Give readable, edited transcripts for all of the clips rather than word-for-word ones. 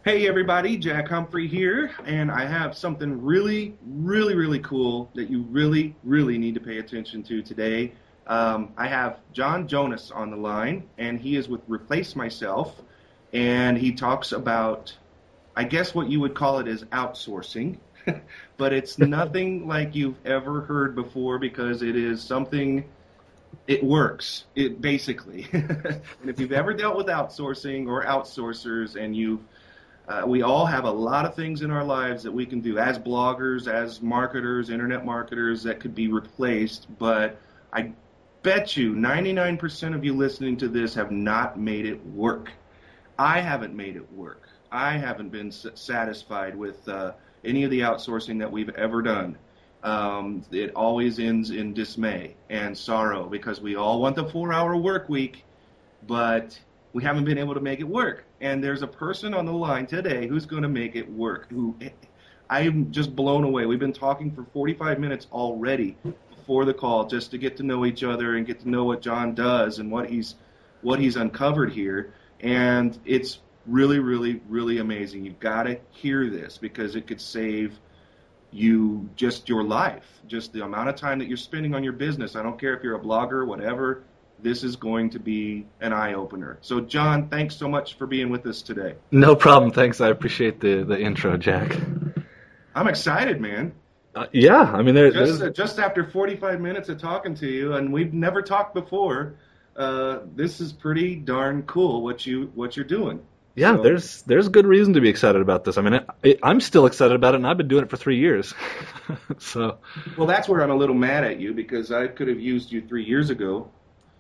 Hey everybody, Jack Humphrey here, and I have something really cool that you really need to pay attention to today. I have John Jonas on the line, and he is with Replace Myself, and he talks about, I guess what you would call it is outsourcing, but it's nothing like you've ever heard before because it is something, it works, it basically. And if you've ever dealt with outsourcing or outsourcers and we all have a lot of things in our lives that we can do as bloggers, as marketers, internet marketers that could be replaced, but I bet you 99% of you listening to this have not made it work. I haven't made it work. I haven't been satisfied with any of the outsourcing that we've ever done. It always ends in dismay and sorrow because we all want the 4-hour work week, but we haven't been able to make it work. And there's a person on the line today who's going to make it work. I'm just blown away. We've been talking for 45 minutes already before the call just to get to know each other and get to know what John does and what he's uncovered here. And it's really amazing. You've got to hear this because it could save you just your life, just the amount of time that you're spending on your business. I don't care if you're a blogger, whatever. This is going to be an eye-opener. So, John, thanks so much for being with us today. No problem. Thanks. I appreciate the intro, Jack. I'm excited, man. Yeah, I mean, just after 45 minutes of talking to you, and we've never talked before. This is pretty darn cool what you're doing. Yeah, so, there's good reason to be excited about this. I mean, I'm still excited about it, and I've been doing it for 3 years. So, well, that's where I'm a little mad at you because I could have used you 3 years ago.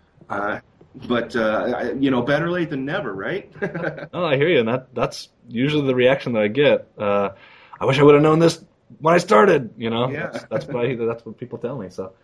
But better late than never, right? Oh, I hear you, and that's usually the reaction that I get. I wish I would have known this when I started. Yeah. That's what people tell me. So,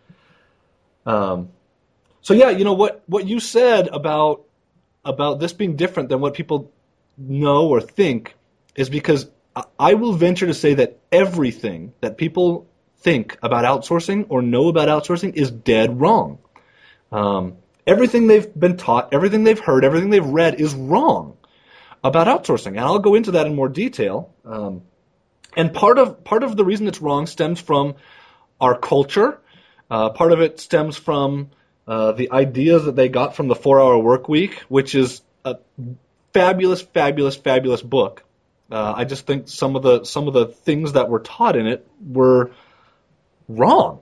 yeah, what you said about this being different than what people know or think is because I will venture to say that everything that people think about outsourcing or know about outsourcing is dead wrong. Everything they've been taught, everything they've heard, everything they've read is wrong about outsourcing, and I'll go into that in more detail. And part of the reason it's wrong stems from our culture. Part of it stems from the ideas that they got from the 4-hour work week, which is a fabulous book. I just think some of the things that were taught in it were wrong.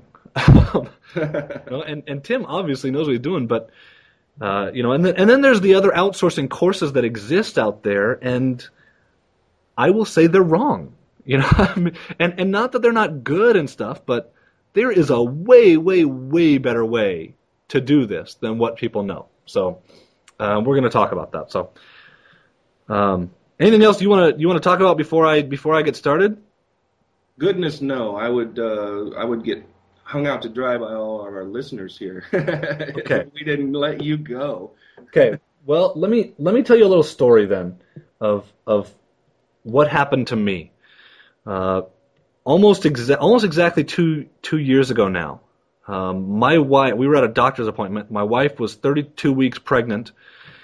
And Tim obviously knows what he's doing, but and then there's the other outsourcing courses that exist out there, and I will say they're wrong. And not that they're not good and stuff, but there is a way better way to do this than what people know. So we're going to talk about that. So anything else you want to talk about before I get started? Goodness, no. I would get hung out to dry by all of our listeners here. Okay. We didn't let you go. Okay. Well, let me tell you a little story then of what happened to me. Almost exactly two years ago now. My wife, we were at a doctor's appointment. My wife was 32 weeks pregnant.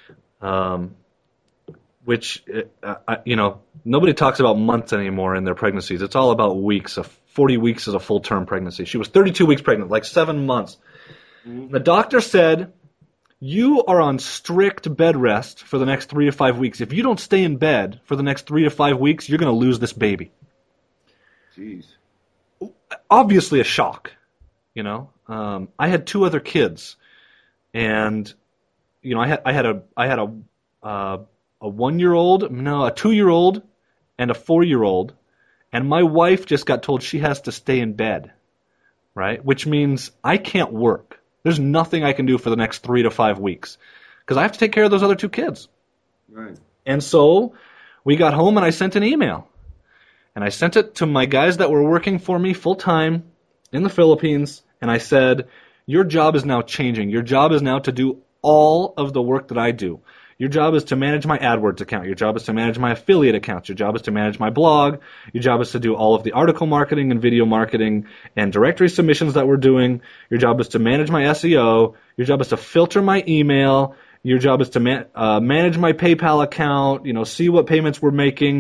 Which nobody talks about months anymore in their pregnancies. It's all about weeks. 40 weeks is a full-term pregnancy. She was 32 weeks pregnant, like 7 months. Mm-hmm. The doctor said, you are on strict bed rest for the next 3 to 5 weeks. If you don't stay in bed for the next 3 to 5 weeks, you're going to lose this baby. Jeez. Obviously a shock, I had 2 other kids, and I had a 1-year-old, no, a 2-year-old, and a 4-year-old, and my wife just got told she has to stay in bed, right? Which means I can't work. There's nothing I can do for the next 3 to 5 weeks because I have to take care of those other 2 kids. Right. And so we got home and I sent an email, and I sent it to my guys that were working for me full time in the Philippines, and I said, your job is now changing. Your job is now to do all of the work that I do. Your job is to manage my AdWords account. Your job is to manage my affiliate accounts. Your job is to manage my blog. Your job is to do all of the article marketing and video marketing and directory submissions that we're doing. Your job is to manage my SEO. Your job is to filter my email. Your job is to manage my PayPal account, see what payments we're making.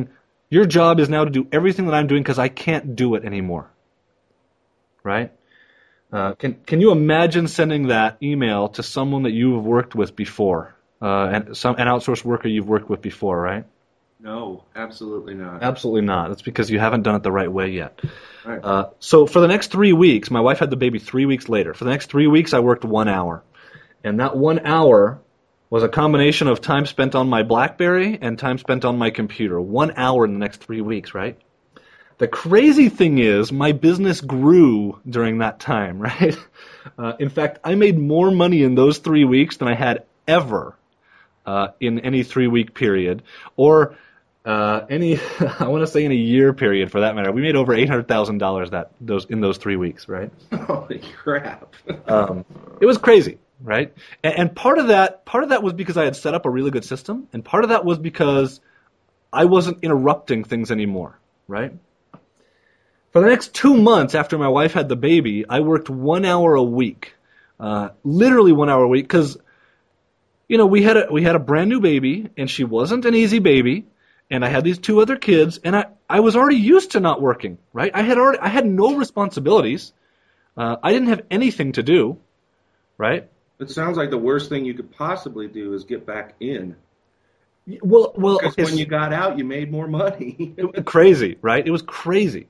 Your job is now to do everything that I'm doing because I can't do it anymore. Right? Can you imagine sending that email to someone that you've worked with before, and an outsourced worker you've worked with before, right? No, absolutely not. Absolutely not. That's because you haven't done it the right way yet. Right. So for the next 3 weeks, my wife had the baby 3 weeks later. For the next 3 weeks, I worked 1 hour. And that 1 hour was a combination of time spent on my BlackBerry and time spent on my computer. 1 hour in the next 3 weeks, right? The crazy thing is, my business grew during that time, right? In fact, I made more money in those 3 weeks than I had ever in any 3-week period, or I want to say in a year period for that matter. We made over $800,000 in those 3 weeks, right? Holy crap. It was crazy, right? And part of that was because I had set up a really good system, and part of that was because I wasn't interrupting things anymore, right? For the next 2 months after my wife had the baby, I worked 1 hour a week, literally 1 hour a week, because we had a brand new baby, and she wasn't an easy baby, and I had these 2 other kids, and I was already used to not working, right? I had no responsibilities. I didn't have anything to do, right? It sounds like the worst thing you could possibly do is get back in. Well, because when you got out, you made more money. Crazy, right? It was crazy.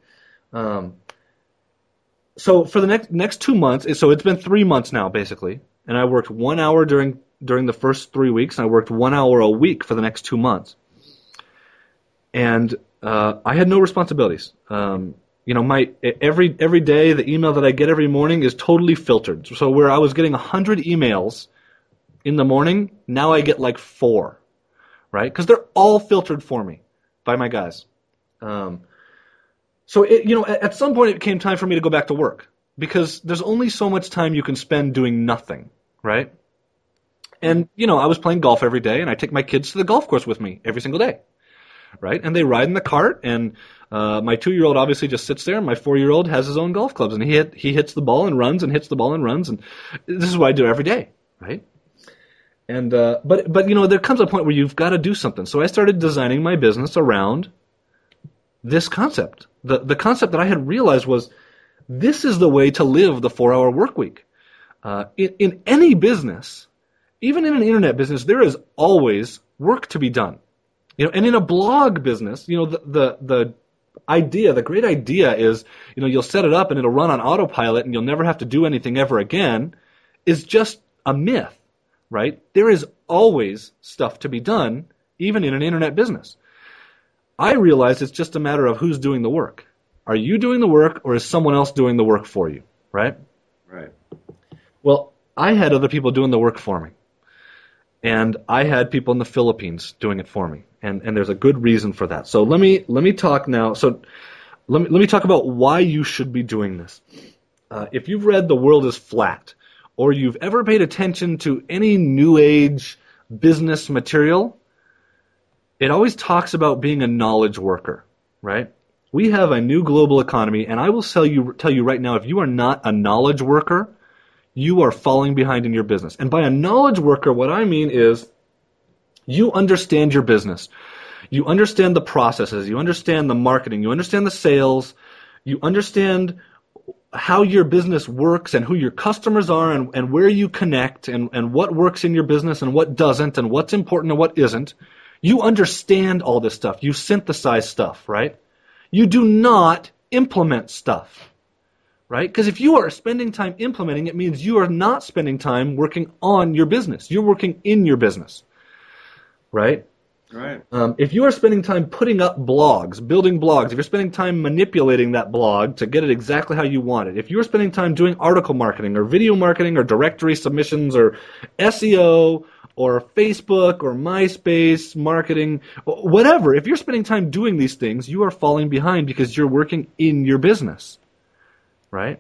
So for the next 2 months, so it's been 3 months now, basically, and I worked 1 hour during the first 3 weeks, and I worked 1 hour a week for the next 2 months. And I had no responsibilities. Every day, the email that I get every morning is totally filtered. So where I was getting 100 emails in the morning, now I get like 4, right? Because they're all filtered for me by my guys. So at some point it came time for me to go back to work because there's only so much time you can spend doing nothing, right? And I was playing golf every day, and I take my kids to the golf course with me every single day, right? And they ride in the cart, and my 2-year-old obviously just sits there, and my 4-year-old has his own golf clubs, and he hits the ball and runs and hits the ball and runs, and this is what I do every day, right? And but there comes a point where you've got to do something. So I started designing my business around this concept. The concept that I had realized was this is the way to live the 4-hour work week. In any business, even in an internet business, there is always work to be done. And in a blog business, the idea, the great idea is, you'll set it up and it'll run on autopilot and you'll never have to do anything ever again, is just a myth, right? There is always stuff to be done, even in an internet business. I realize it's just a matter of who's doing the work. Are you doing the work, or is someone else doing the work for you, right? Right. Well, I had other people doing the work for me. And I had people in the Philippines doing it for me. And there's a good reason for that. So let me talk now. So let me talk about why you should be doing this. If you've read The World is Flat, or you've ever paid attention to any New Age business material, it always talks about being a knowledge worker, right? We have a new global economy, and I will tell you right now, if you are not a knowledge worker, you are falling behind in your business. And by a knowledge worker, what I mean is you understand your business. You understand the processes. You understand the marketing. You understand the sales. You understand how your business works and who your customers are and where you connect and what works in your business and what doesn't and what's important and what isn't. You understand all this stuff. You synthesize stuff, right? You do not implement stuff, right? Because if you are spending time implementing, it means you are not spending time working on your business. You're working in your business, right? Right. If you are spending time putting up blogs, building blogs, if you're spending time manipulating that blog to get it exactly how you want it, if you're spending time doing article marketing or video marketing or directory submissions or SEO or Facebook or MySpace marketing, whatever, if you're spending time doing these things, you are falling behind because you're working in your business, right?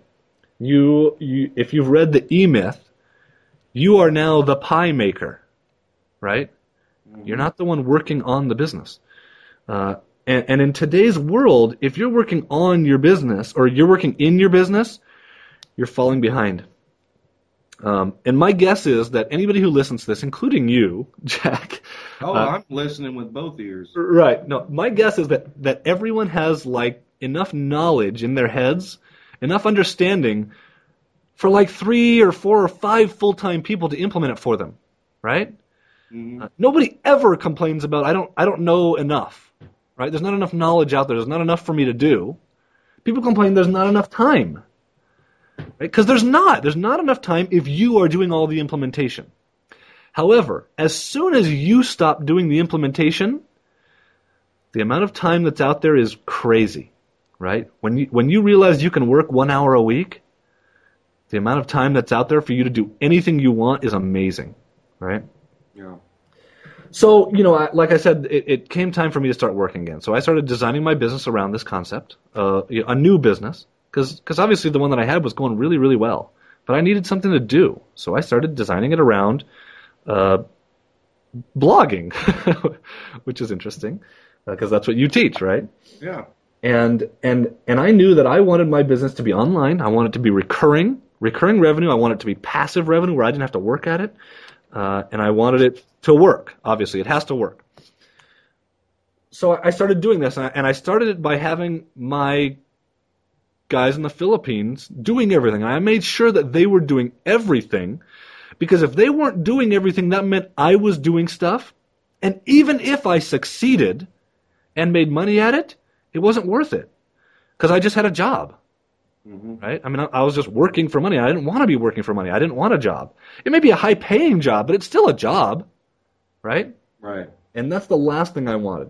If you've read the E-Myth, you are now the pie maker, right? You're not the one working on the business. And in today's world, if you're working on your business or you're working in your business, you're falling behind. And my guess is that anybody who listens to this, including you, Jack. Oh, I'm listening with both ears. Right. No, my guess is that everyone has like enough knowledge in their heads, enough understanding for like 3 or 4 or 5 full-time people to implement it for them, right? Mm-hmm. Nobody ever complains about I don't know enough, right? There's not enough knowledge out there. There's not enough for me to do. People complain there's not enough time, right? Because there's not enough time if you are doing all the implementation. However, as soon as you stop doing the implementation, the amount of time that's out there is crazy, right? When you realize you can work 1 hour a week, the amount of time that's out there for you to do anything you want is amazing, right? Yeah. So, like I said, it came time for me to start working again. So I started designing my business around this concept, a new business, because obviously the one that I had was going really, really well. But I needed something to do. So I started designing it around blogging, which is interesting, because that's what you teach, right? Yeah. And I knew that I wanted my business to be online. I wanted it to be recurring revenue. I wanted it to be passive revenue where I didn't have to work at it. And I wanted it to work. Obviously, it has to work. So I started doing this, and I started it by having my guys in the Philippines doing everything. I made sure that they were doing everything, because if they weren't doing everything, that meant I was doing stuff. And even if I succeeded and made money at it, it wasn't worth it, because I just had a job. Mm-hmm. Right? I mean, I was just working for money. I didn't want to be working for money. I didn't want a job. It may be a high-paying job, but it's still a job, right? Right. And that's the last thing I wanted.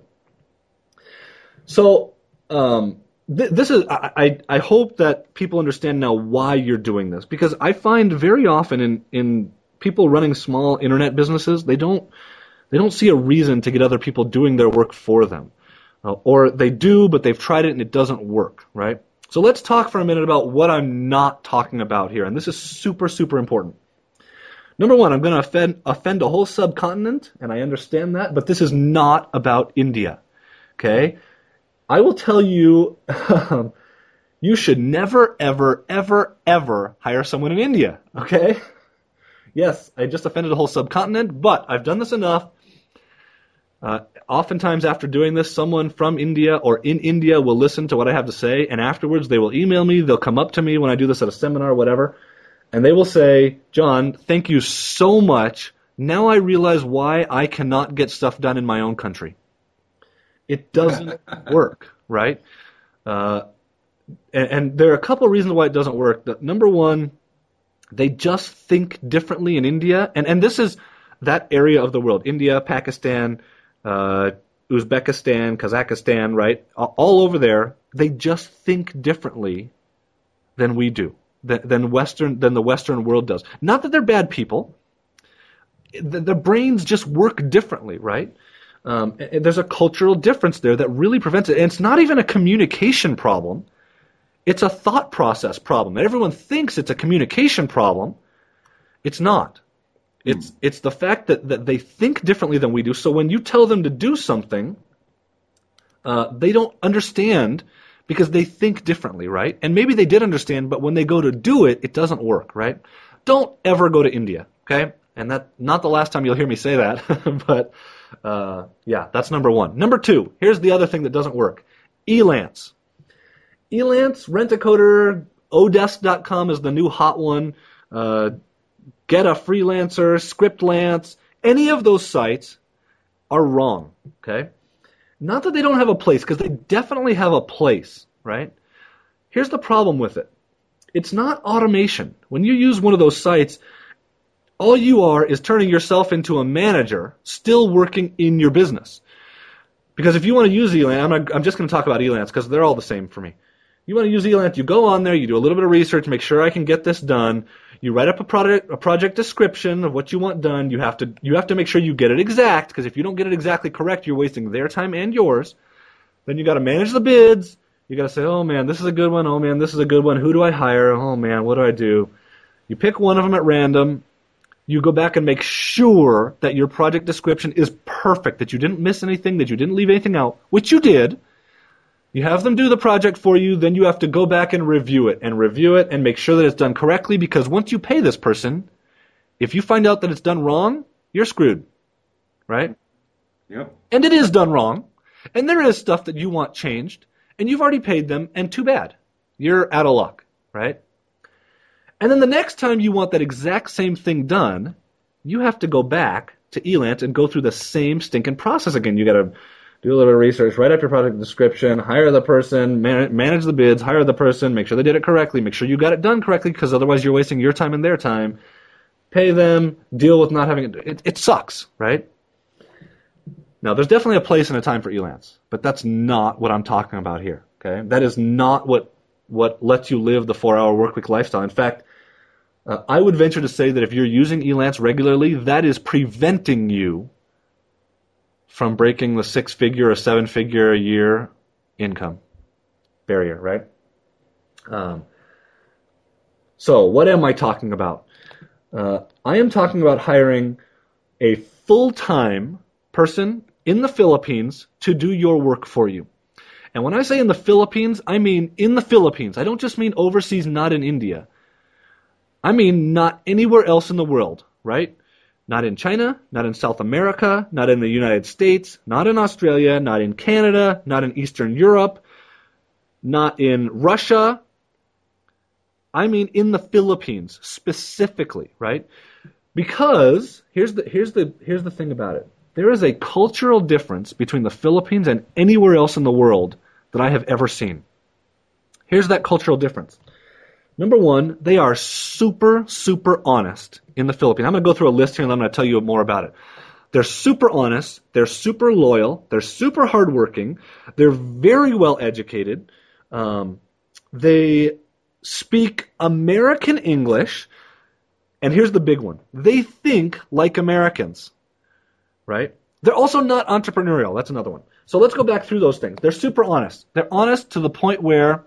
So this is. I hope that people understand now why you're doing this, because I find very often in people running small internet businesses, they don't see a reason to get other people doing their work for them, or they do, but they've tried it and it doesn't work, right? So let's talk for a minute about what I'm not talking about here, and this is super, super important. Number one, I'm going to offend a whole subcontinent, and I understand that, but this is not about India, okay? I will tell you, you should never, ever, ever, ever hire someone in India, okay? Yes, I just offended a whole subcontinent, but I've done this enough. Oftentimes after doing this, someone from India or in India will listen to what I have to say, and afterwards they will email me, they'll come up to me when I do this at a seminar or whatever, and they will say, John, thank you so much. Now I realize why I cannot get stuff done in my own country. It doesn't work, right? And there are a couple of reasons why it doesn't work. Number one, they just think differently in India, and this is that area of the world, India, Pakistan, Uzbekistan, Kazakhstan, right? All over there, they just think differently than we do, than the Western world does. Not that they're bad people. Their brains just work differently, right? There's a cultural difference there that really prevents it. And it's not even a communication problem. It's a thought process problem. Everyone thinks it's a communication problem. It's not. It's the fact that they think differently than we do. So when you tell them to do something, they don't understand because they think differently, right? And maybe they did understand, but when they go to do it, it doesn't work, right? Don't ever go to India, okay? And that's not the last time you'll hear me say that, but yeah, that's number one. Number two, here's the other thing that doesn't work. Elance. Elance, Rent-A-Coder, Odesk.com is the new hot one. Get a Freelancer, Scriptlance, any of those sites are wrong, okay? Not that they don't have a place, because they definitely have a place, right? Here's the problem with it. It's not automation. When you use one of those sites, all you are is turning yourself into a manager still working in your business. Because if you want to use Elance, I'm just going to talk about Elance because they're all the same for me. You want to use Elance, you go on there, you do a little bit of research, make sure I can get this done. You write up a project description of what you want done. You have to make sure you get it exact, because if you don't get it exactly correct, you're wasting their time and yours. Then you got to manage the bids. You got to say, oh man, this is a good one. Oh man, this is a good one. Who do I hire? Oh man, what do I do? You pick one of them at random. You go back and make sure that your project description is perfect, that you didn't miss anything, that you didn't leave anything out, which you did. You have them do the project for you, then you have to go back and review it and make sure that it's done correctly, because once you pay this person, if you find out that it's done wrong, you're screwed, right? Yep. And it is done wrong, and there is stuff that you want changed, and you've already paid them, and too bad. You're out of luck, right? And then the next time you want that exact same thing done, you have to go back to Elance and go through the same stinking process again. You got to do a little research, write up your product description, hire the person, manage the bids, hire the person, make sure they did it correctly, make sure you got it done correctly, because otherwise you're wasting your time and their time. Pay them, deal with not having it. It sucks, right? Now, there's definitely a place and a time for Elance, but that's not what I'm talking about here, okay? That is not what lets you live the 4-hour workweek lifestyle. In fact, I would venture to say that if you're using Elance regularly, that is preventing you from breaking the 6-figure or 7-figure a year income barrier, right? So what am I talking about? I am talking about hiring a full-time person in the Philippines to do your work for you. And when I say in the Philippines, I mean in the Philippines. I don't just mean overseas, not in India. I mean not anywhere else in the world, right? Not in China, not in South America, not in the United States, not in Australia, not in Canada, not in Eastern Europe, not in Russia. I mean in the Philippines specifically, right? Because here's the thing about it. There is a cultural difference between the Philippines and anywhere else in the world that I have ever seen. Here's that cultural difference. Number one, they are super, super honest in the Philippines. I'm going to go through a list here and I'm going to tell you more about it. They're super honest. They're super loyal. They're super hardworking. They're very well educated. They speak American English. And here's the big one. They think like Americans, right? They're also not entrepreneurial. That's another one. So let's go back through those things. They're super honest. They're honest to the point where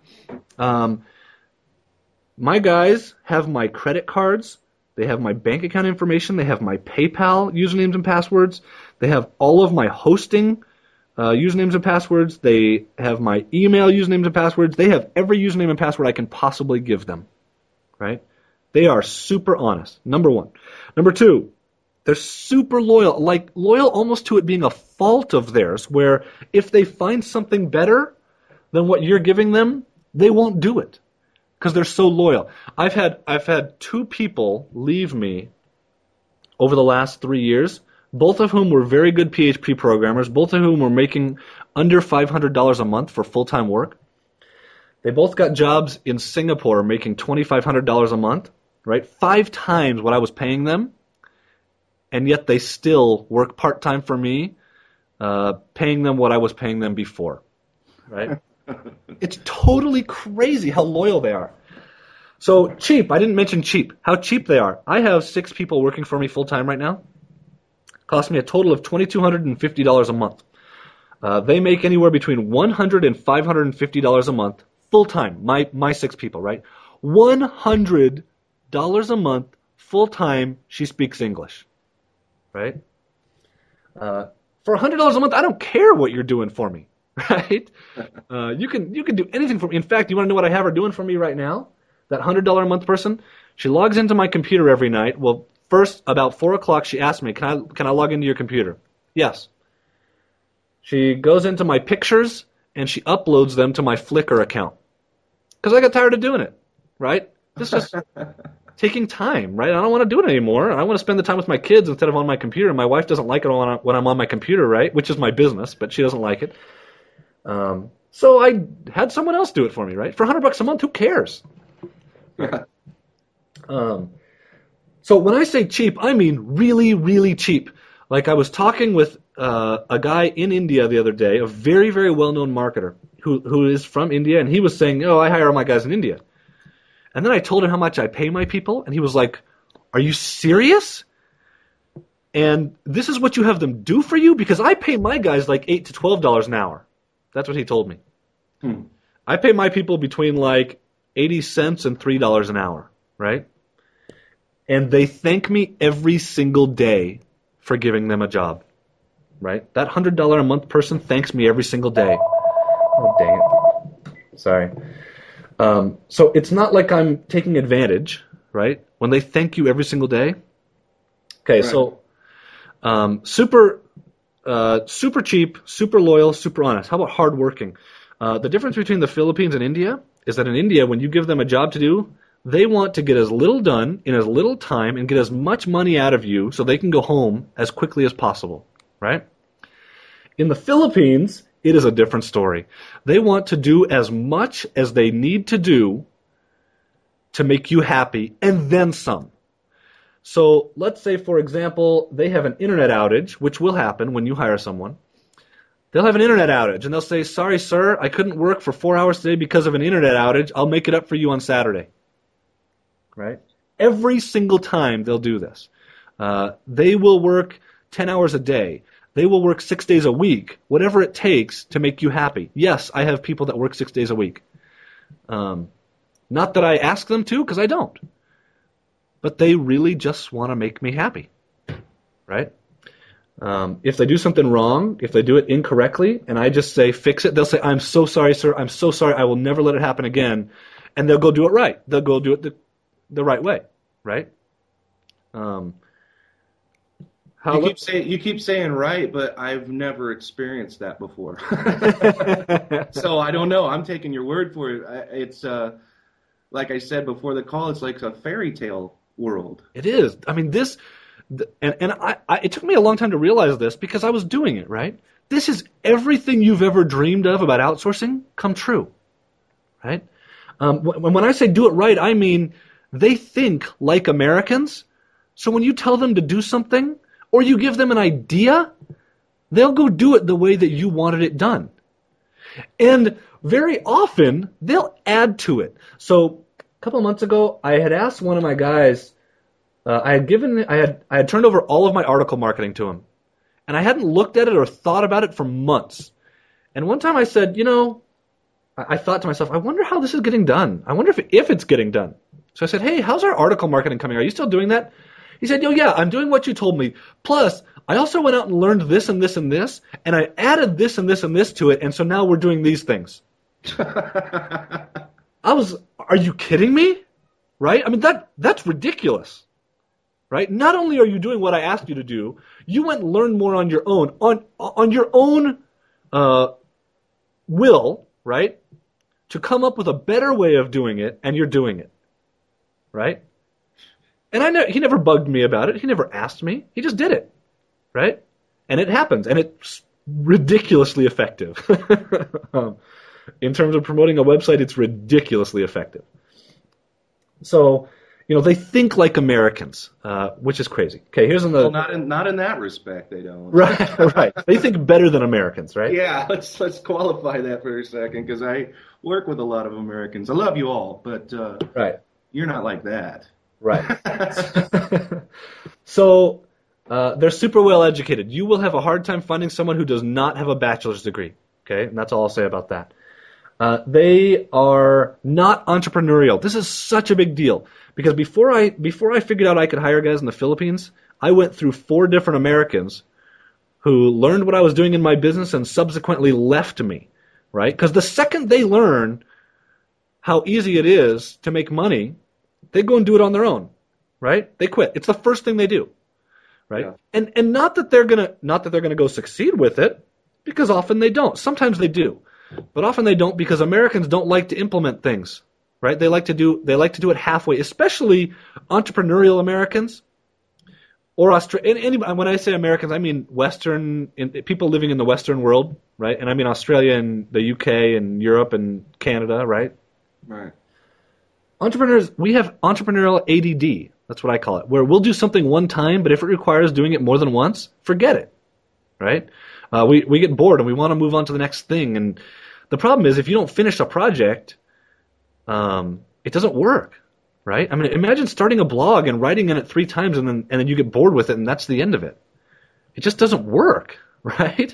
my guys have my credit cards. They have my bank account information. They have my PayPal usernames and passwords. They have all of my hosting usernames and passwords. They have my email usernames and passwords. They have every username and password I can possibly give them, right? They are super honest, number one. Number two, they're super loyal, like loyal almost to it being a fault of theirs, where if they find something better than what you're giving them, they won't do it because they're so loyal. I've had 2 people leave me over the last 3 years, both of whom were very good PHP programmers, both of whom were making under $500 a month for full-time work. They both got jobs in Singapore making $2,500 a month, right? 5 times what I was paying them, and yet they still work part-time for me, paying them what I was paying them before, right? It's totally crazy how loyal they are. So cheap, I didn't mention cheap, how cheap they are. I have 6 people working for me full-time right now. Cost me a total of $2,250 a month. They make anywhere between $100 and $550 a month full-time, my 6 people, right? $100 a month full-time, she speaks English, right? For $100 a month, I don't care what you're doing for me, right? You can do anything for me. In fact, you want to know what I have her doing for me right now? That $100 a month person, she logs into my computer every night. Well, first, about 4 o'clock, she asks me, can I log into your computer? Yes. She goes into my pictures, and she uploads them to my Flickr account. Because I got tired of doing it, right? This is taking time, right? I don't want to do it anymore. I want to spend the time with my kids instead of on my computer. My wife doesn't like it when I'm on my computer, right? Which is my business, but she doesn't like it. So I had someone else do it for me, right? For $100 a month, who cares? So when I say cheap, I mean really, really cheap. Like I was talking with a guy in India the other day, a very, very well-known marketer who is from India, and he was saying, I hire all my guys in India. And then I told him how much I pay my people, and he was like, are you serious? And this is what you have them do for you? Because I pay my guys like $8 to $12 an hour. That's what he told me. I pay my people between like 80 cents and $3 an hour, right? And they thank me every single day for giving them a job, right? That $100 a month person thanks me every single day. Oh, dang it. Sorry. So it's not like I'm taking advantage, right? When they thank you every single day, Okay, Right. so super cheap, super loyal, super honest. How about hardworking? The difference between the Philippines and India is that in India, when you give them a job to do, they want to get as little done in as little time and get as much money out of you so they can go home as quickly as possible, right? In the Philippines, it is a different story. They want to do as much as they need to do to make you happy and then some. So let's say, for example, they have an internet outage, which will happen when you hire someone. They'll have an internet outage, and they'll say, sorry, sir, I couldn't work for 4 hours today because of an internet outage. I'll make it up for you on Saturday. Right? Every single time they'll do this. They will work 10 hours a day. They will work 6 days a week, whatever it takes to make you happy. Yes, I have people that work 6 days a week. Not that I ask them to, because I don't. But they really just want to make me happy, right? If they do something wrong, if they do it incorrectly, and I just say, fix it, they'll say, I'm so sorry, sir, I'm so sorry, I will never let it happen again. And they'll go do it right. They'll go do it the right way, right? You keep saying right, but I've never experienced that before. So I don't know. I'm taking your word for it. It's like I said before the call, it's like a fairy tale world. It is. I mean, it took me a long time to realize this because I was doing it, right? This is everything you've ever dreamed of about outsourcing come true, right? When I say do it right, I mean they think like Americans. So when you tell them to do something or you give them an idea, they'll go do it the way that you wanted it done. And very often they'll add to it. So a couple of months ago, I had asked one of my guys, I had turned over all of my article marketing to him, and I hadn't looked at it or thought about it for months. And one time I said, I thought to myself, I wonder how this is getting done. I wonder if it's getting done. So I said, hey, how's our article marketing coming? Are you still doing that? He said, yeah, I'm doing what you told me. Plus, I also went out and learned this and this and this, and I added this and this and this to it, and so now we're doing these things. Are you kidding me? Right? I mean, that's ridiculous. Right? Not only are you doing what I asked you to do, you went and learned more on your own, on your own will, right? To come up with a better way of doing it, and you're doing it. Right? And he never bugged me about it. He never asked me. He just did it. Right? And it happens. And it's ridiculously effective. In terms of promoting a website, it's ridiculously effective. So, they think like Americans, which is crazy. Okay, here's another. Well, not in that respect, they don't. Right. They think better than Americans, right? Yeah, let's qualify that for a second, because I work with a lot of Americans. I love you all, but right. You're not like that. Right. So they're super well educated. You will have a hard time finding someone who does not have a bachelor's degree. Okay, and that's all I'll say about that. They are not entrepreneurial. This is such a big deal because before I figured out I could hire guys in the Philippines, I went through 4 different Americans who learned what I was doing in my business and subsequently left me, right? Because the second they learn how easy it is to make money, they go and do it on their own, right? They quit. It's the first thing they do, right? Yeah. And not that they're gonna go succeed with it, because often they don't. Sometimes they do. But often they don't because Americans don't like to implement things, right? They like to do it halfway, especially entrepreneurial Americans or and when I say Americans, I mean people living in the Western world, right? And I mean Australia and the UK and Europe and Canada, right? Right. Entrepreneurs, we have entrepreneurial ADD. That's what I call it, where we'll do something one time, but if it requires doing it more than once, forget it, right? We get bored and we want to move on to the next thing. And the problem is if you don't finish a project, it doesn't work, right? I mean, imagine starting a blog and writing in it 3 times and then you get bored with it and that's the end of it. It just doesn't work, right?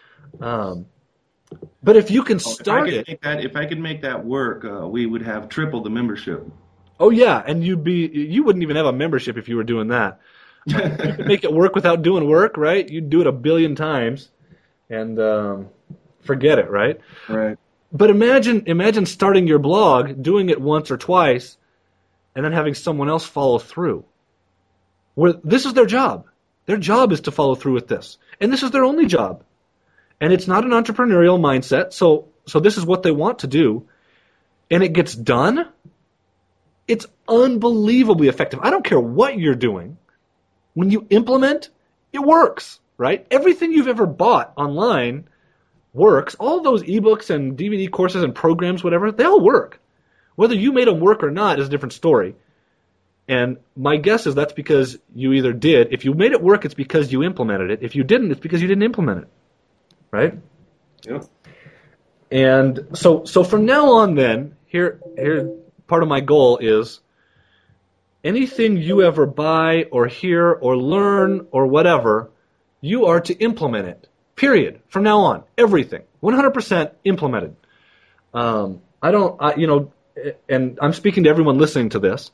But if you can start if I could make that work, we would have triple the membership. Oh yeah, and you wouldn't even have a membership if you were doing that. You could make it work without doing work, right? You'd do it 1 billion times. And forget it, right? Right. But imagine starting your blog, doing it once or twice, and then having someone else follow through. where this is their job. Their job is to follow through with this. And this is their only job. And it's not an entrepreneurial mindset, so this is what they want to do. And it gets done. It's unbelievably effective. I don't care what you're doing. When you implement, it works, right? Everything you've ever bought online works. All those ebooks and DVD courses and programs, whatever, they all work. Whether you made them work or not is a different story. And my guess is that's because you either did. If you made it work, it's because you implemented it. If you didn't, it's because you didn't implement it. Right? Yep. And so from now on then, here part of my goal is anything you ever buy or hear or learn or whatever, you are to implement it. Period. From now on, everything. 100% implemented. And I'm speaking to everyone listening to this.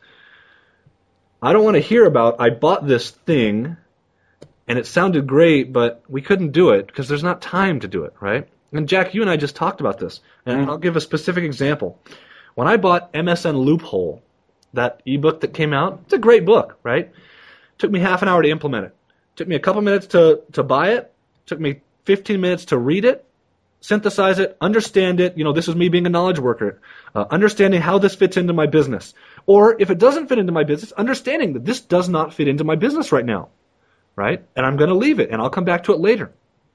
I don't want to hear about, I bought this thing and it sounded great, but we couldn't do it because there's not time to do it, right? And Jack, you and I just talked about this, and I'll give a specific example. When I bought MSN Loophole, that ebook that came out, it's a great book, right? Took me half an hour to implement it. Took me a couple minutes to buy it. Took me 15 minutes to read it, synthesize it, understand it. This is me being a knowledge worker, understanding how this fits into my business. Or if it doesn't fit into my business, understanding that this does not fit into my business right now, right? And I'm going to leave it, and I'll come back to it later.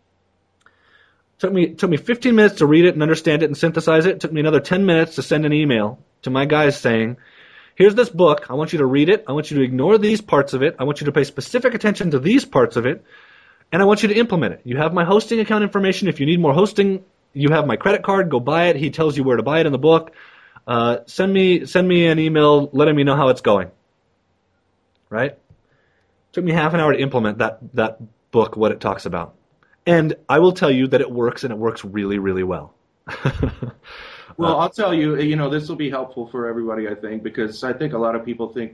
Took me 15 minutes to read it and understand it and synthesize it. Took me another 10 minutes to send an email to my guys saying, here's this book. I want you to read it. I want you to ignore these parts of it. I want you to pay specific attention to these parts of it. And I want you to implement it. You have my hosting account information. If you need more hosting, you have my credit card. Go buy it. He tells you where to buy it in the book. Send me an email letting me know how it's going. Right? Took me half an hour to implement that book, what it talks about. And I will tell you that it works, and it works really, really well. Well, I'll tell you, this will be helpful for everybody, I think, because I think a lot of people think,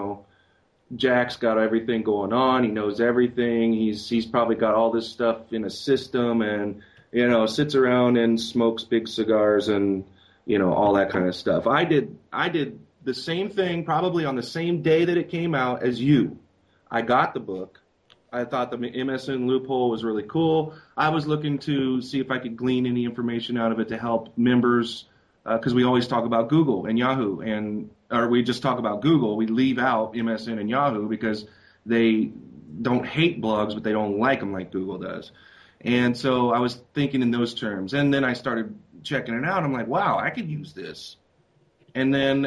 Jack's got everything going on. He knows everything. He's probably got all this stuff in a system and, sits around and smokes big cigars and, all that kind of stuff. I did the same thing probably on the same day that it came out as you. I got the book. I thought the MSN Loophole was really cool. I was looking to see if I could glean any information out of it to help members, because we always talk about Google and Yahoo, or we just talk about Google. We leave out MSN and Yahoo because they don't hate blogs, but they don't like them like Google does. And so I was thinking in those terms. And then I started checking it out. I'm like, wow, I could use this. And then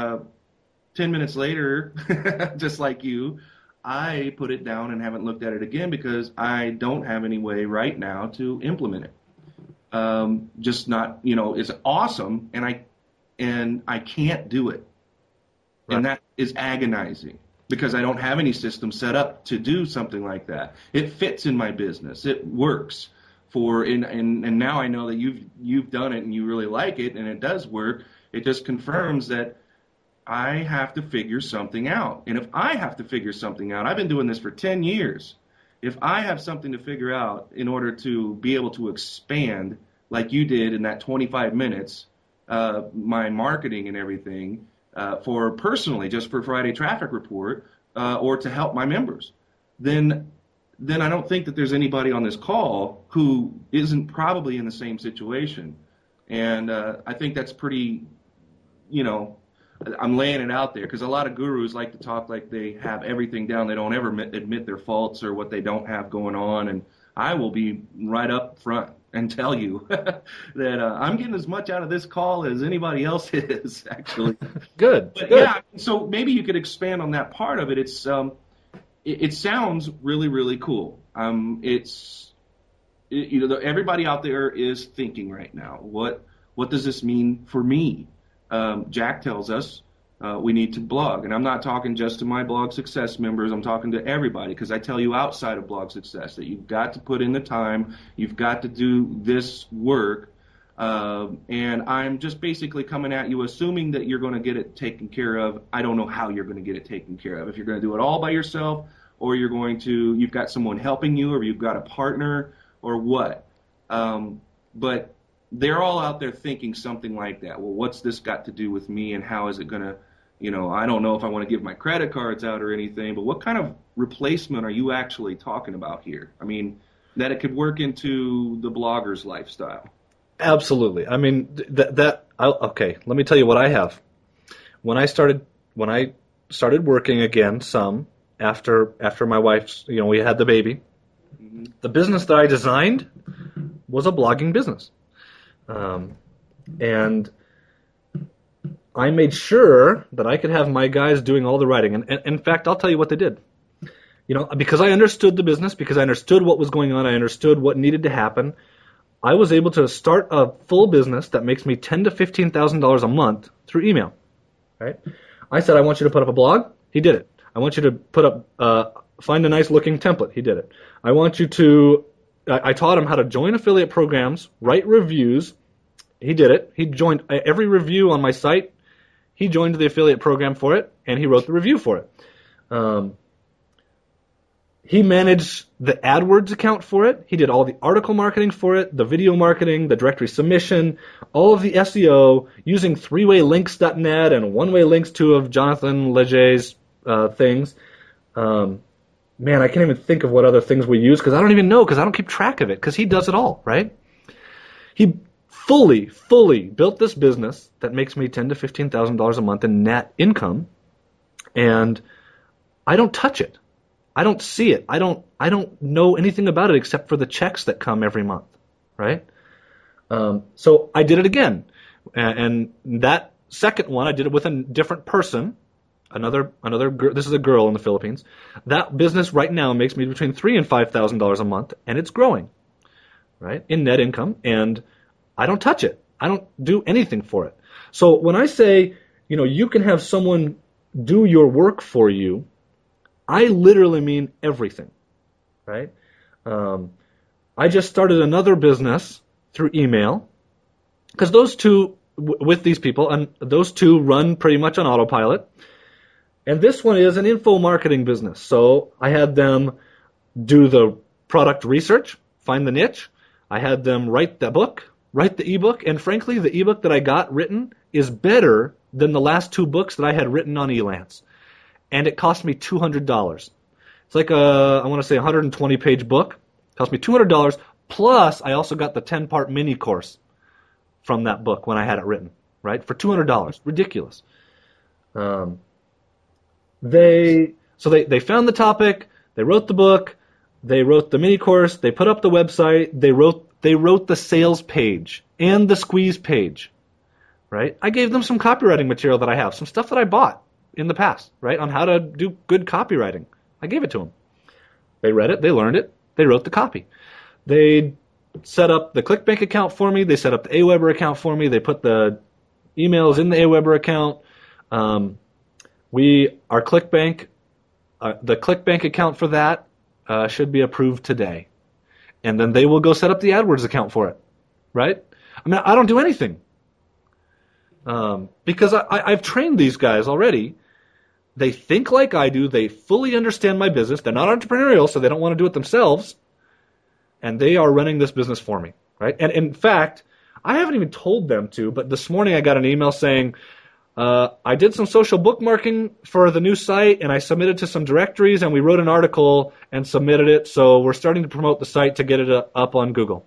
10 minutes later, just like you, I put it down and haven't looked at it again because I don't have any way right now to implement it. Just not, it's awesome, and I can't do it. Right. And that is agonizing because I don't have any system set up to do something like that. It fits in my business. It works and now I know that you've done it and you really like it and it does work. It just confirms that I have to figure something out. And if I have to figure something out, I've been doing this for 10 years. If I have something to figure out in order to be able to expand like you did in that 25 minutes, my marketing and everything, for personally, just for Friday Traffic Report, or to help my members, then I don't think that there's anybody on this call who isn't probably in the same situation. And I think that's pretty, I'm laying it out there because a lot of gurus like to talk like they have everything down. They don't ever admit their faults or what they don't have going on. And I will be right up front and tell you that I'm getting as much out of this call as anybody else is, actually. Good. But good. Yeah, so maybe you could expand on that part of it. It's it sounds really, really cool. Everybody out there is thinking right now, what does this mean for me? Jack tells us we need to blog. And I'm not talking just to my Blog Success members. I'm talking to everybody because I tell you outside of Blog Success that you've got to put in the time. You've got to do this work. And I'm just basically coming at you assuming that you're going to get it taken care of. I don't know how you're going to get it taken care of. If you're going to do it all by yourself or you've got someone helping you or you've got a partner or what. But they're all out there thinking something like that. Well, what's this got to do with me, and how is it going to, I don't know if I want to give my credit cards out or anything, but what kind of replacement are you actually talking about here? I mean, that it could work into the blogger's lifestyle. Absolutely. I mean, okay, let me tell you what I have. When I started working again some after my wife's, we had the baby, the business that I designed was a blogging business. And I made sure that I could have my guys doing all the writing. And in fact, I'll tell you what they did. Because I understood the business, because I understood what was going on, I understood what needed to happen, I was able to start a full business that makes me $10,000 to $15,000 a month through email. Right? I said, I want you to put up a blog. He did it. I want you to put up, find a nice looking template. He did it. I want you to, I taught him how to join affiliate programs, write reviews. He did it. He joined every review on my site. He joined the affiliate program for it, and he wrote the review for it. He managed the AdWords account for it. He did all the article marketing for it, the video marketing, the directory submission, all of the SEO, using three-waylinks.net and one-way links to of Jonathan Leger's things. Man, I can't even think of what other things we use because I don't even know because I don't keep track of it because he does it all, right? He fully built this business that makes me $10,000 to $15,000 a month in net income, and I don't touch it. I don't see it. I don't know anything about it except for the checks that come every month, right? So I did it again, and that second one I did it with a different person, another girl. This is a girl in the Philippines. That business right now makes me between $3,000 and $5,000 a month, and it's growing, right, in net income, and I don't touch it. I don't do anything for it. So when I say, you can have someone do your work for you, I literally mean everything, right? I just started another business through email because those two, with these people, and those two run pretty much on autopilot. And this one is an info marketing business. So I had them do the product research, find the niche. I had them write the book, write the ebook, and frankly, the ebook that I got written is better than the last two books that I had written on Elance. And it cost me $200. It's like I want to say 120-page book. It cost me $200, plus I also got the 10-part mini course from that book when I had it written, right, for $200. Ridiculous. They found the topic, they wrote the book, they wrote the mini course, they put up the website, they wrote the sales page and the squeeze page, right? I gave them some copywriting material that I have, some stuff that I bought in the past, right, on how to do good copywriting. I gave it to them. They read it, they learned it, they wrote the copy. They set up the ClickBank account for me, they set up the Aweber account for me, they put the emails in the Aweber account. Our ClickBank, the ClickBank account for that should be approved today. And then they will go set up the AdWords account for it, right? I mean, I don't do anything. Because I've trained these guys already. They think like I do. They fully understand my business. They're not entrepreneurial, so they don't want to do it themselves. And they are running this business for me, right? And in fact, I haven't even told them to, but this morning I got an email saying, I did some social bookmarking for the new site, and I submitted to some directories, and we wrote an article and submitted it, so we're starting to promote the site to get it up on Google.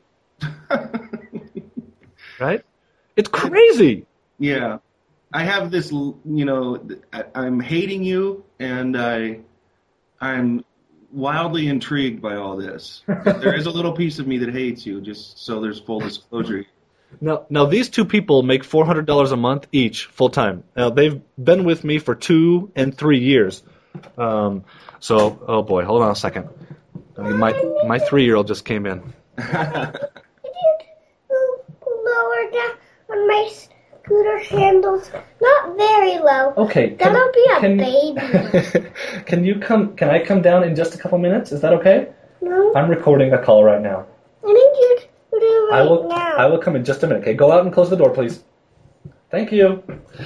Right? It's crazy. Yeah. I have this, I'm hating you, and I'm wildly intrigued by all this. There is a little piece of me that hates you, just so there's full disclosure. Now these two people make $400 a month each full time. Now they've been with me for 2 and 3 years. Oh boy, hold on a second. My 3-year-old just came in. Could you lower down on my scooter handles? Not very low. Okay. That'll be a baby. Can I come down in just a couple minutes? Is that okay? No. I'm recording a call right now. I need you to do it now. I will come in just a minute. Okay, go out and close the door, please. Thank you.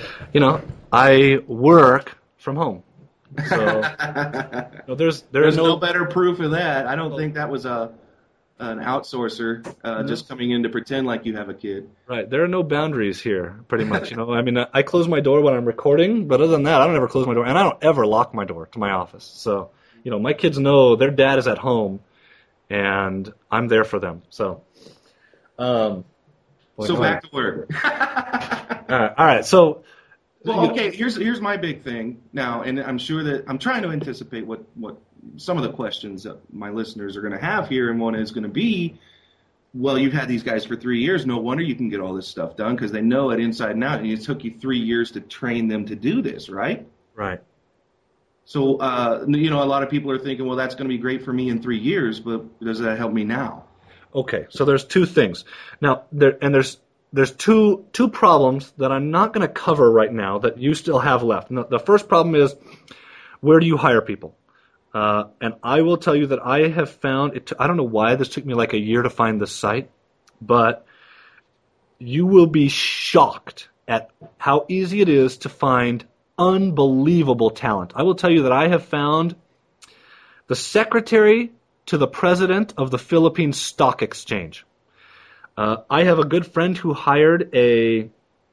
I work from home. So there's no better proof of that. I don't think that was a an outsourcer just coming in to pretend like you have a kid. Right. There are no boundaries here, pretty much. I mean, I close my door when I'm recording, but other than that, I don't ever close my door, and I don't ever lock my door to my office. So, my kids know their dad is at home, and I'm there for them. So, back to work. All right. So, well, okay. Here's my big thing now, and I'm sure that I'm trying to anticipate what some of the questions that my listeners are going to have here, and one is going to be, well, you've had these guys for 3 years. No wonder you can get all this stuff done because they know it inside and out, and it took you 3 years to train them to do this, right? Right. So, a lot of people are thinking, well, that's going to be great for me in 3 years, but does that help me now? Okay, so there's two things. Now, there's two problems that I'm not going to cover right now that you still have left. Now, the first problem is, where do you hire people? And I will tell you that I have found it. I don't know why this took me like a year to find this site, but you will be shocked at how easy it is to find unbelievable talent. I will tell you that I have found the secretary to the president of the Philippine Stock Exchange. I have a good friend who hired an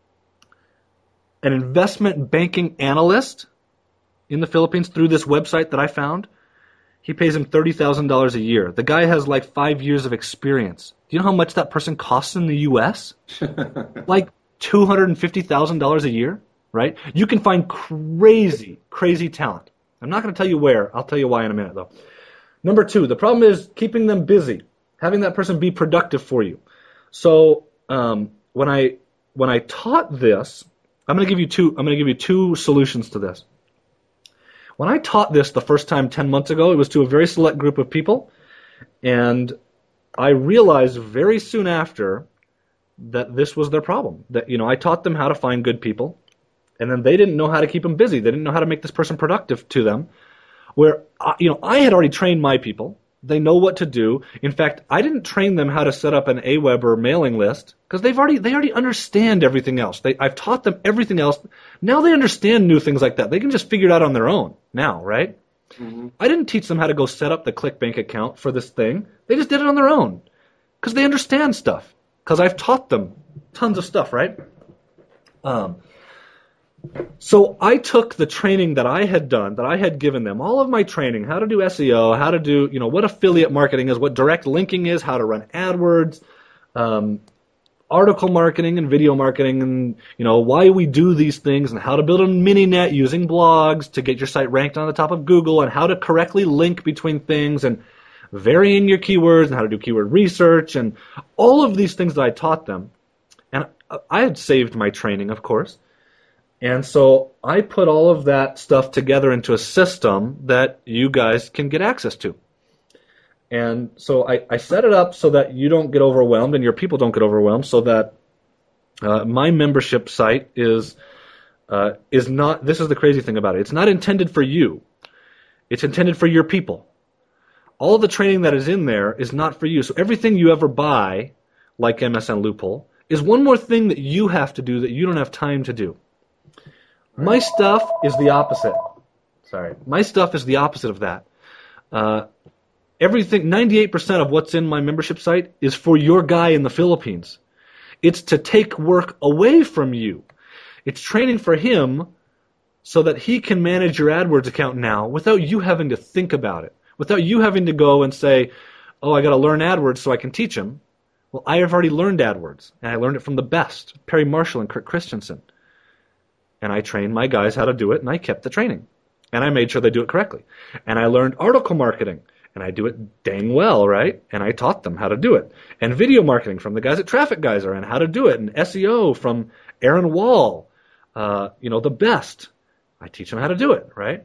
investment banking analyst in the Philippines through this website that I found. He pays him $30,000 a year. The guy has like 5 years of experience. Do you know how much that person costs in the U.S.? Like $250,000 a year, right? You can find crazy, crazy talent. I'm not going to tell you where. I'll tell you why in a minute, though. Number two, the problem is keeping them busy, having that person be productive for you. So when I taught this, I'm going to give you two solutions to this. When I taught this the first time 10 months ago, it was to a very select group of people, and I realized very soon after that this was their problem. That I taught them how to find good people, and then they didn't know how to keep them busy. They didn't know how to make this person productive to them. Where I had already trained my people. They know what to do. In fact, I didn't train them how to set up an AWeber mailing list because they already understand everything else. I've taught them everything else. Now they understand new things like that. They can just figure it out on their own now, right? Mm-hmm. I didn't teach them how to go set up the ClickBank account for this thing. They just did it on their own because they understand stuff. Because I've taught them tons of stuff, right? So I took the training that I had done, that I had given them, all of my training, how to do SEO, how to do, what affiliate marketing is, what direct linking is, how to run AdWords, article marketing and video marketing, and, why we do these things, and how to build a mini net using blogs to get your site ranked on the top of Google, and how to correctly link between things, and varying your keywords, and how to do keyword research, and all of these things that I taught them. And I had saved my training, of course. And so I put all of that stuff together into a system that you guys can get access to. And so I set it up so that you don't get overwhelmed and your people don't get overwhelmed, so that my membership site is not, this is the crazy thing about it, it's not intended for you. It's intended for your people. All the training that is in there is not for you. So everything you ever buy, like MSN Loophole, is one more thing that you have to do that you don't have time to do. My stuff is the opposite. My stuff is the opposite of that. Everything, 98% of what's in my membership site is for your guy in the Philippines. It's to take work away from you. It's training for him so that he can manage your AdWords account now without you having to think about it. Without you having to go and say, oh, I got to learn AdWords so I can teach him. Well, I have already learned AdWords, and I learned it from the best, Perry Marshall and Kurt Christensen. And I trained my guys how to do it, and I kept the training. And I made sure they do it correctly. And I learned article marketing, and I do it dang well, right? And I taught them how to do it. And video marketing from the guys at Traffic Geyser, and how to do it. And SEO from Aaron Wall, the best. I teach them how to do it, right?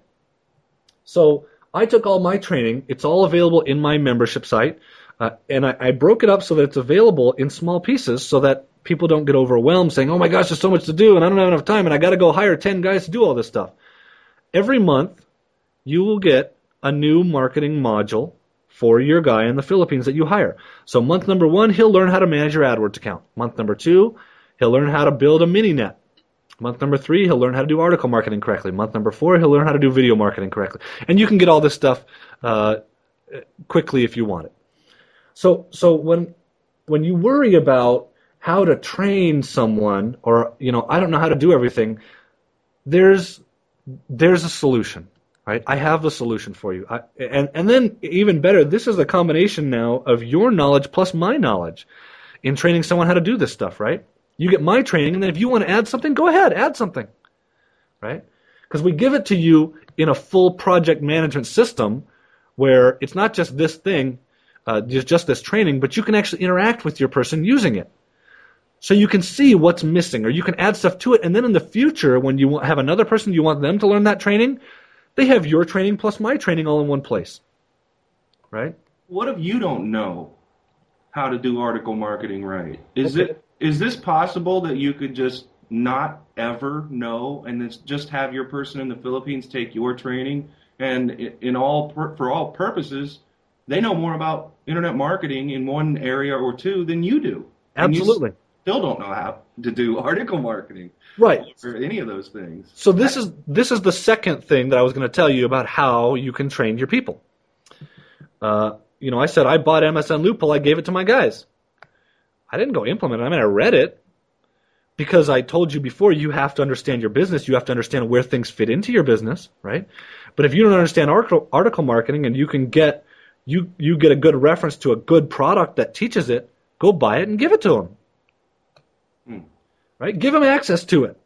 So I took all my training. It's all available in my membership site. And I broke it up so that it's available in small pieces so that people don't get overwhelmed saying, oh my gosh, there's so much to do and I don't have enough time and I got to go hire 10 guys to do all this stuff. Every month, you will get a new marketing module for your guy in the Philippines that you hire. So month number 1, he'll learn how to manage your AdWords account. Month number 2, he'll learn how to build a mini net. Month number 3, he'll learn how to do article marketing correctly. Month number 4, he'll learn how to do video marketing correctly. And you can get all this stuff quickly if you want it. So when you worry about how to train someone, or I don't know how to do everything, there's a solution, right? I have a solution for you. And then even better, this is a combination now of your knowledge plus my knowledge in training someone how to do this stuff, right? You get my training, and then if you want to add something, go ahead, add something, right? Because we give it to you in a full project management system where it's not just this thing, just this training, but you can actually interact with your person using it. So you can see what's missing, or you can add stuff to it, and then in the future, when you have another person, you want them to learn that training, they have your training plus my training all in one place, right? What if you don't know how to do article marketing right? Is this possible that you could just not ever know, and then just have your person in the Philippines take your training, and for all purposes, they know more about internet marketing in one area or two than you do? Absolutely. Still don't know how to do article marketing, right, or any of those things. So this is the second thing that I was going to tell you about how you can train your people. I said I bought MSN Loophole. I gave it to my guys. I didn't go implement it. I mean, I read it because I told you before, you have to understand your business. You have to understand where things fit into your business, right? But if you don't understand article marketing, and you can get you get a good reference to a good product that teaches it, go buy it and give it to them. Right? Give them access to it.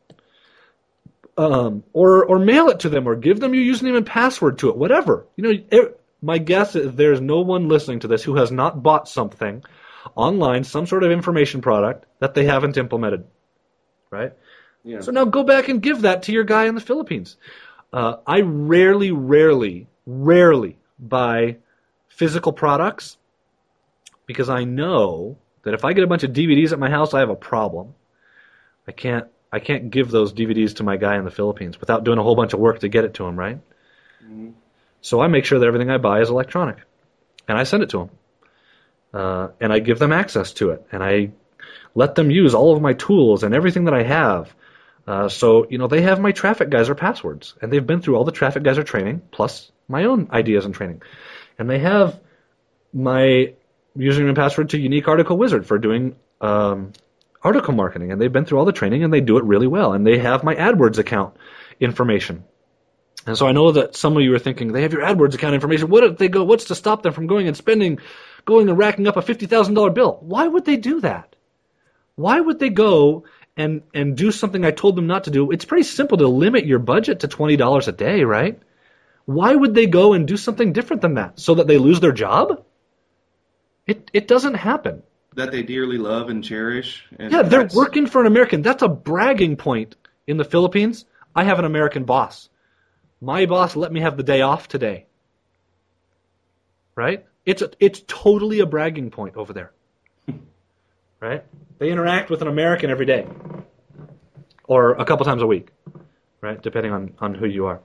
Or mail it to them, or give them your username and password to it, whatever. My guess is there's no one listening to this who has not bought something online, some sort of information product that they haven't implemented. Right? Yeah. So now go back and give that to your guy in the Philippines. I rarely buy physical products because I know that if I get a bunch of DVDs at my house, I have a problem. I can't give those DVDs to my guy in the Philippines without doing a whole bunch of work to get it to him, right? Mm-hmm. So I make sure that everything I buy is electronic, and I send it to him, and I give them access to it, and I let them use all of my tools and everything that I have. So they have my Traffic Geyser passwords, and they've been through all the Traffic Geyser training plus my own ideas and training, and they have my username and password to Unique Article Wizard for doing article marketing, and they've been through all the training, and they do it really well. And they have my AdWords account information. And so I know that some of you are thinking, they have your AdWords account information. What if they go? What's to stop them from going and racking up a $50,000 bill? Why would they do that? Why would they go and do something I told them not to do? It's pretty simple to limit your budget to $20 a day, right? Why would they go and do something different than that? So that they lose their job? It doesn't happen. That they dearly love and cherish. And yeah, they're working for an American. That's a bragging point in the Philippines. I have an American boss. My boss let me have the day off today. Right? It's totally a bragging point over there. Right? They interact with an American every day. Or a couple times a week. Right? Depending on who you are.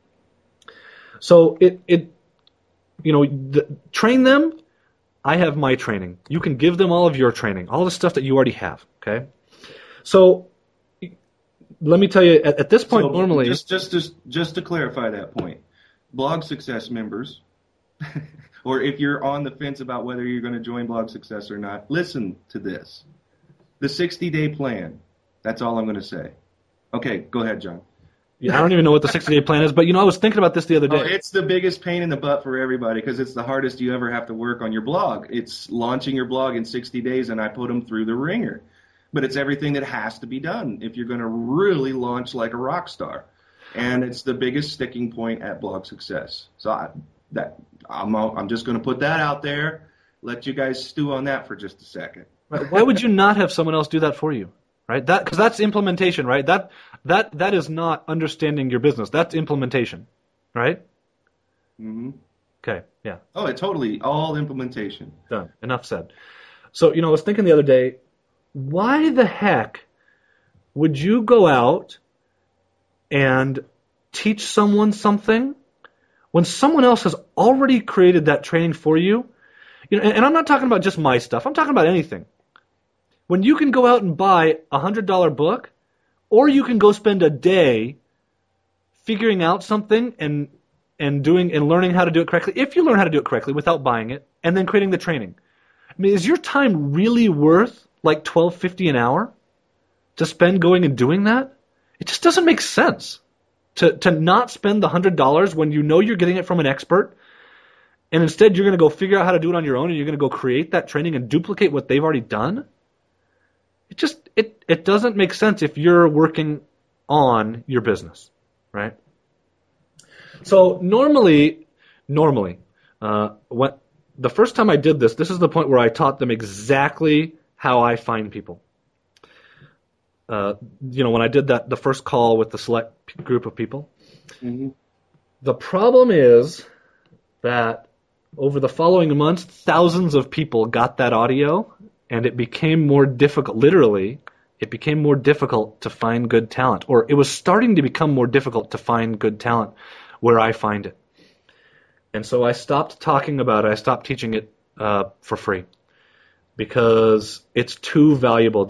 So train them. I have my training. You can give them all of your training, all the stuff that you already have. Okay, so let me tell you. At this point, normally, just to clarify that point, Blog Success members, or if you're on the fence about whether you're going to join Blog Success or not, listen to this: the 60-day plan. That's all I'm going to say. Okay, go ahead, John. Yeah, I don't even know what the 60-day plan is, but I was thinking about this the other day. It's the biggest pain in the butt for everybody because it's the hardest you ever have to work on your blog. It's launching your blog in 60 days, and I put them through the ringer. But it's everything that has to be done if you're going to really launch like a rock star. And it's the biggest sticking point at Blog Success. So I'm just going to put that out there, let you guys stew on that for just a second. Why would you not have someone else do that for you? Right? Because that's implementation, right? That is not understanding your business. That's implementation, right? Mm-hmm. Okay, yeah. Oh, it's totally all implementation. Done. Enough said. So, I was thinking the other day, why the heck would you go out and teach someone something when someone else has already created that training for you? And I'm not talking about just my stuff. I'm talking about anything. When you can go out and buy a $100 book, or you can go spend a day figuring out something and learning how to do it correctly, if you learn how to do it correctly without buying it, and then creating the training. I mean, is your time really worth like $12.50 an hour to spend going and doing that? It just doesn't make sense to not spend the $100 when you know you're getting it from an expert, and instead you're going to go figure out how to do it on your own, and you're going to go create that training and duplicate what they've already done. It doesn't make sense if you're working on your business, right? So normally, when the first time I did this is the point where I taught them exactly how I find people. When I did the first call with the select group of people, Mm-hmm. The problem is that over the following months, thousands of people got that audio, and it became more difficult. Literally, it became more difficult to find good talent, or it was starting to become more difficult to find good talent where I find it. And so I stopped talking about it. I stopped teaching it for free because it's too valuable.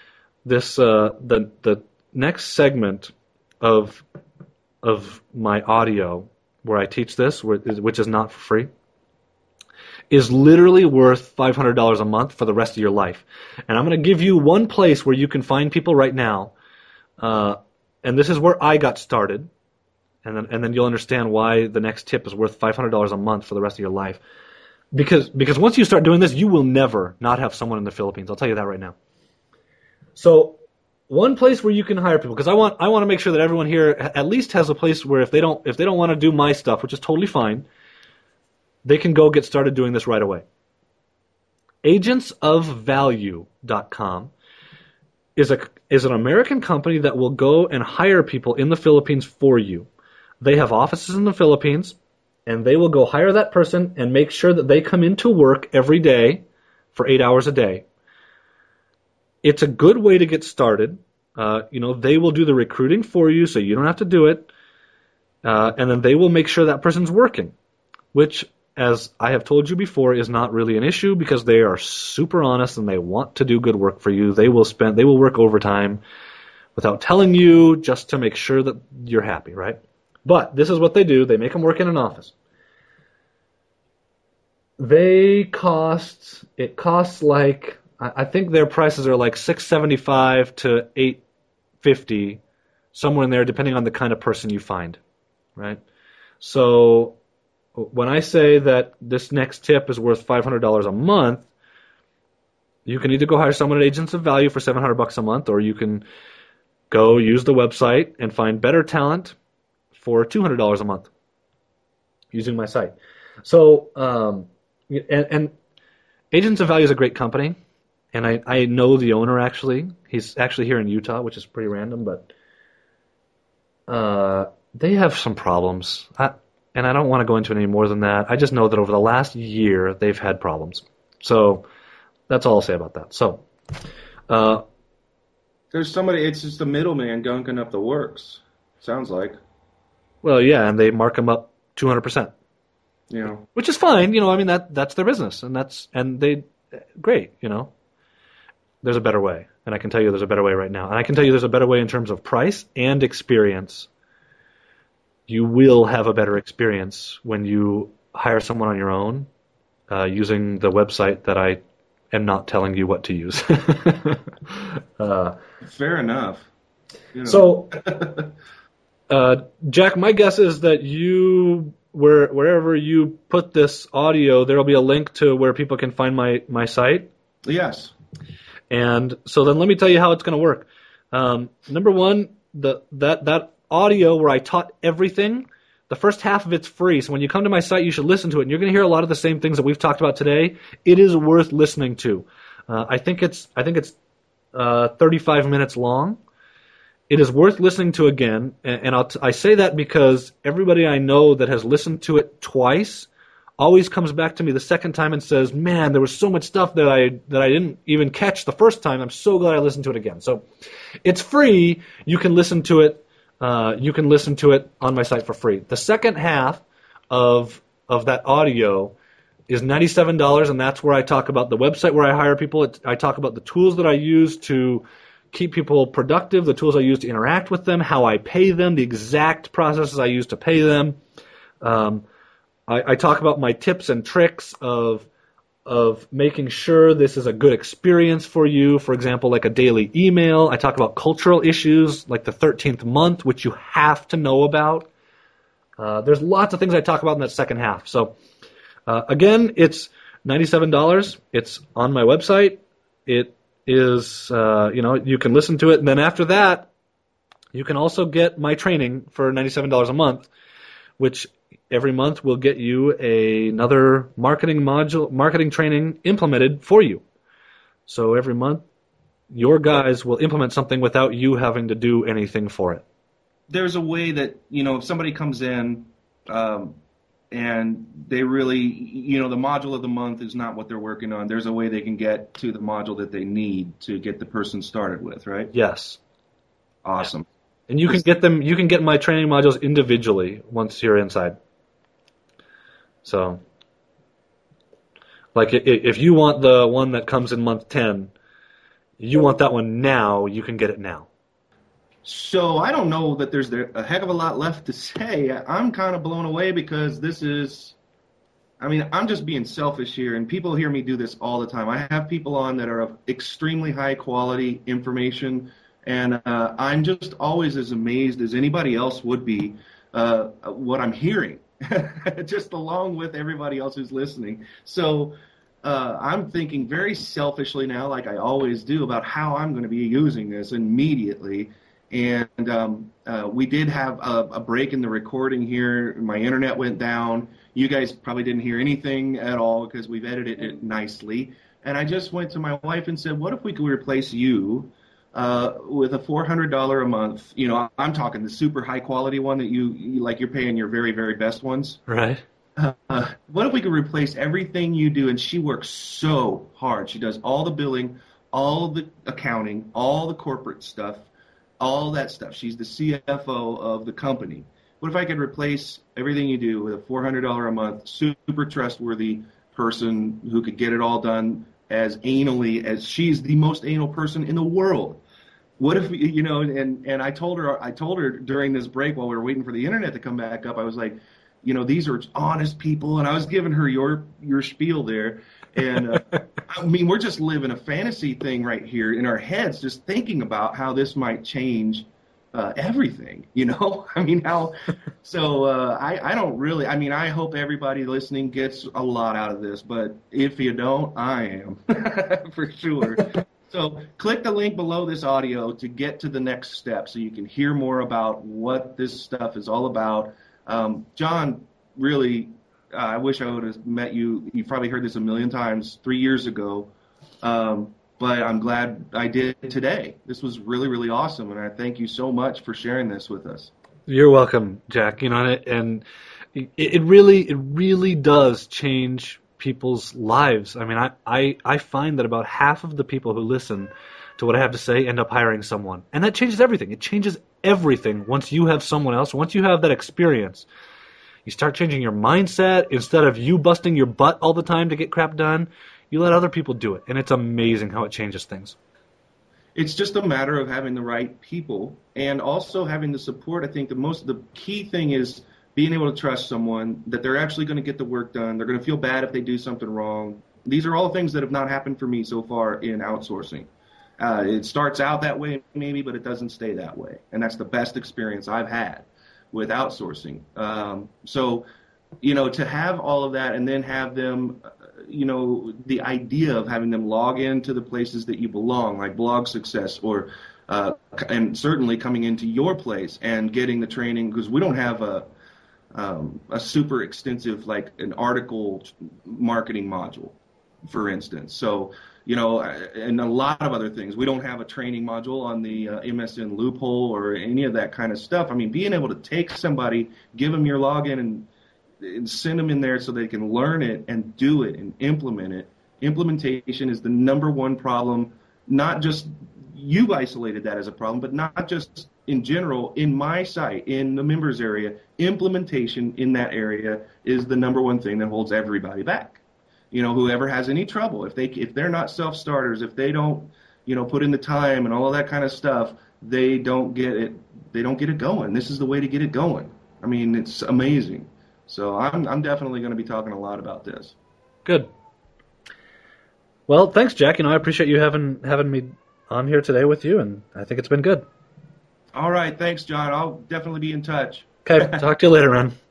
The next segment of my audio where I teach this, which is not for free, is literally worth $500 a month for the rest of your life. And I'm going to give you one place where you can find people right now, and this is where I got started, and then you'll understand why the next tip is worth $500 a month for the rest of your life. Because once you start doing this, you will never not have someone in the Philippines. I'll tell you that right now. So one place where you can hire people, because I want to make sure that everyone here at least has a place where if they don't want to do my stuff, which is totally fine, they can go get started doing this right away. Agentsofvalue.com is an American company that will go and hire people in the Philippines for you. They have offices in the Philippines, and they will go hire that person and make sure that they come into work every day for 8 hours a day. It's a good way to get started. They will do the recruiting for you, so you don't have to do it. And then they will make sure that person's working, which, as I have told you before, is not really an issue because they are super honest and they want to do good work for you. They will work overtime without telling you just to make sure that you're happy, right? But this is what they do. They make them work in an office. It costs like, I think their prices are like $675 to $850, somewhere in there, depending on the kind of person you find, right? So when I say that this next tip is worth $500 a month, you can either go hire someone at Agents of Value for $700 a month, or you can go use the website and find better talent for $200 a month using my site. So, and Agents of Value is a great company, and I know the owner actually. He's actually here in Utah, which is pretty random, but they have some problems. And I don't want to go into any more than that. I just know that over the last year, they've had problems. So that's all I'll say about that. So there's somebody, it's just a middleman gunking up the works, sounds like. Well, yeah, and they mark them up 200%. Yeah. Which is fine. That's their business, and they great, There's a better way, and I can tell you there's a better way right now. And I can tell you there's a better way in terms of price and experience. You will have a better experience when you hire someone on your own using the website that I am not telling you what to use. Fair enough. So, Jack, my guess is that wherever you put this audio, there will be a link to where people can find my site. Yes. And so then let me tell you how it's going to work. Number one, that audio where I taught everything, the first half of it's free. So when you come to my site, you should listen to it. And you're going to hear a lot of the same things that we've talked about today. It is worth listening to. I think it's 35 minutes long. It is worth listening to again. And I say that because everybody I know that has listened to it twice always comes back to me the second time and says, man, there was so much stuff that I didn't even catch the first time. I'm so glad I listened to it again. So it's free. You can listen to it. You can listen to it on my site for free. The second half of that audio is $97, and that's where I talk about the website where I hire people. I talk about the tools that I use to keep people productive, the tools I use to interact with them, how I pay them, the exact processes I use to pay them. I talk about my tips and tricks of making sure this is a good experience for you. For example, like a daily email. I talk about cultural issues like the 13th month, which you have to know about. There's lots of things I talk about in that second half. So again, it's $97. It's on my website. It is, you can listen to it. And then after that, you can also get my training for $97 a month, which every month will get you another marketing training implemented for you. So every month, your guys will implement something without you having to do anything for it. There's a way that, if somebody comes in and they really, the module of the month is not what they're working on, there's a way they can get to the module that they need to get the person started with, right? Yes. Awesome. And you can get my training modules individually once you're inside. So, like, if you want the one that comes in month 10, you want that one now, you can get it now. So I don't know that there's a heck of a lot left to say. I'm kind of blown away because I'm just being selfish here, and people hear me do this all the time. I have people on that are of extremely high quality information, and I'm just always as amazed as anybody else would be what I'm hearing, just along with everybody else who's listening. So I'm thinking very selfishly now, like I always do, about how I'm going to be using this immediately. And we did have a break in the recording here. My internet went down. You guys probably didn't hear anything at all because we've edited it nicely. And I just went to my wife and said, what if we could replace you with a $400 a month? I'm talking the super high quality one that you're paying your very, very best ones. Right. What if we could replace everything you do? And she works so hard. She does all the billing, all the accounting, all the corporate stuff. All that stuff. She's the CFO of the company. What if I could replace everything you do with a $400 a month, super trustworthy person who could get it all done as anally as she's the most anal person in the world? What if and I told her during this break while we were waiting for the internet to come back up, I was like, these are honest people, and I was giving her your spiel there. And we're just living a fantasy thing right here in our heads, just thinking about how this might change everything, So I don't really, I hope everybody listening gets a lot out of this, but if you don't, I am for sure. So click the link below this audio to get to the next step so you can hear more about what this stuff is all about. John, really, I wish I would have met you. You've probably heard this a million times 3 years ago, but I'm glad I did today. This was really, really awesome, and I thank you so much for sharing this with us. You're welcome, Jack. And it really does change people's lives. I find that about half of the people who listen to what I have to say end up hiring someone, and that changes everything. It changes everything once you have someone else. Once you have that experience. You start changing your mindset. Instead of you busting your butt all the time to get crap done, you let other people do it. And it's amazing how it changes things. It's just a matter of having the right people and also having the support. I think the key thing is being able to trust someone that they're actually going to get the work done. They're going to feel bad if they do something wrong. These are all things that have not happened for me so far in outsourcing. It starts out that way maybe, but it doesn't stay that way. And that's the best experience I've had with outsourcing. So, to have all of that and then have them, the idea of having them log into the places that you belong, like Blog Success, or and certainly coming into your place and getting the training, because we don't have a super extensive, like an article marketing module, for instance. So, and a lot of other things. We don't have a training module on the MSN Loophole or any of that kind of stuff. Being able to take somebody, give them your login, and send them in there so they can learn it and do it and implement it. Implementation is the number one problem. Not just you've isolated that as a problem, but not just in general. In my site, in the members area, implementation in that area is the number one thing that holds everybody back. Whoever has any trouble, if they're not self-starters, if they don't, put in the time and all of that kind of stuff, they don't get it. They don't get it going. This is the way to get it going. It's amazing. So I'm definitely going to be talking a lot about this. Good. Well, thanks, Jack. I appreciate you having me on here today with you, and I think it's been good. All right, thanks, John. I'll definitely be in touch. Okay, talk to you later, man.